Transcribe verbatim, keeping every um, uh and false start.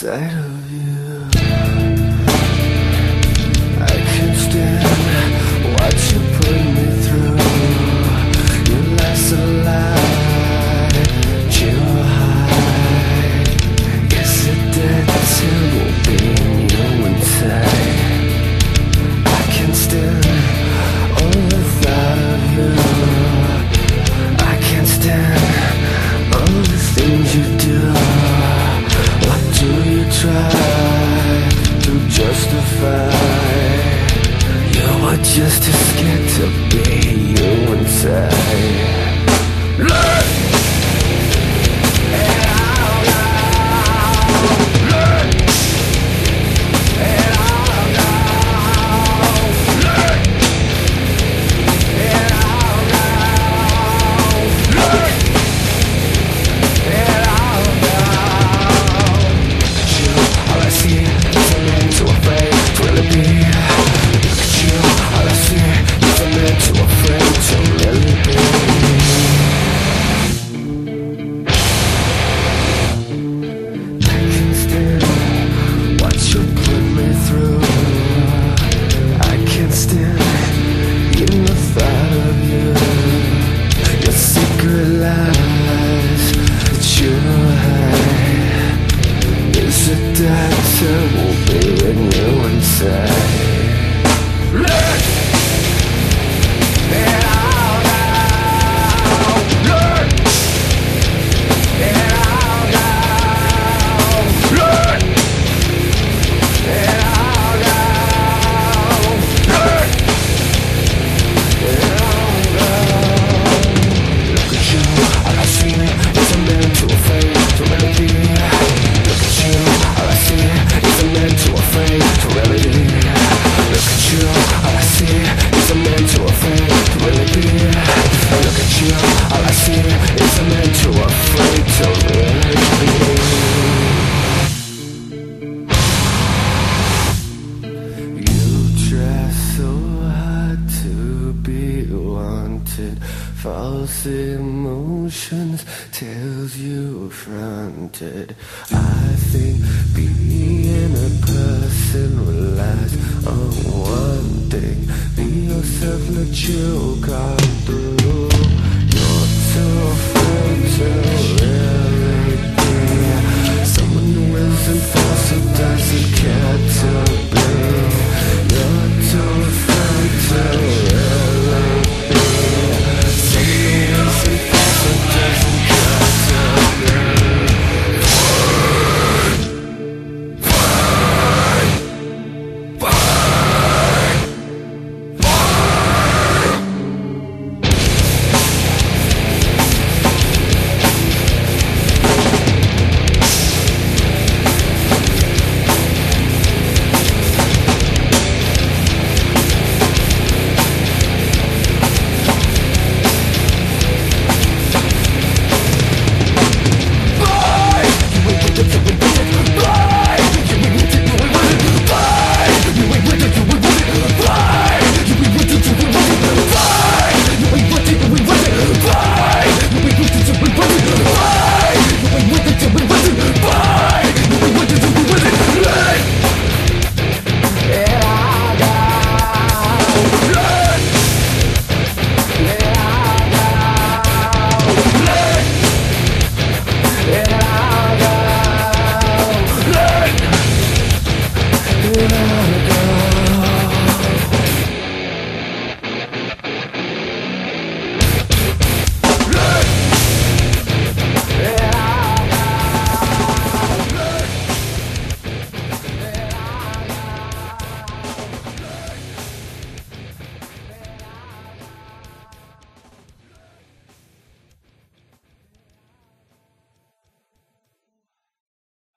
sight of you. I can't stand what you put me through. You last a lie, you hide. Is it that terrible being you inside? I can't stand all the thought of you. I can't stand all the things you do. What do you try to justify? You were just too scared to be you inside. Learn! And out loud. Learn! And out loud. Learn! And out loud. Learn! And out loud. You, all I see is a man too afraid to really be. Look at you, all I see is a man too afraid to really be. I can't stand what you put me through. I can't stand even the thought of you. Your secret lies that you hide. Is it that terrible being you inside? Learn! And out loud. Learn! And out loud. Learn! And out loud. Learn! And out loud. Look at you, all I see is a man too afraid to really be. Look at you, all I see is a man too afraid to really be. Look at you, all I see is a man too afraid to really be. Look at you, all I see is a man too afraid to really be. You try so hard to be wanted. False emotions tells you fronted. I think being a person relies on one thing: be yourself, let you come.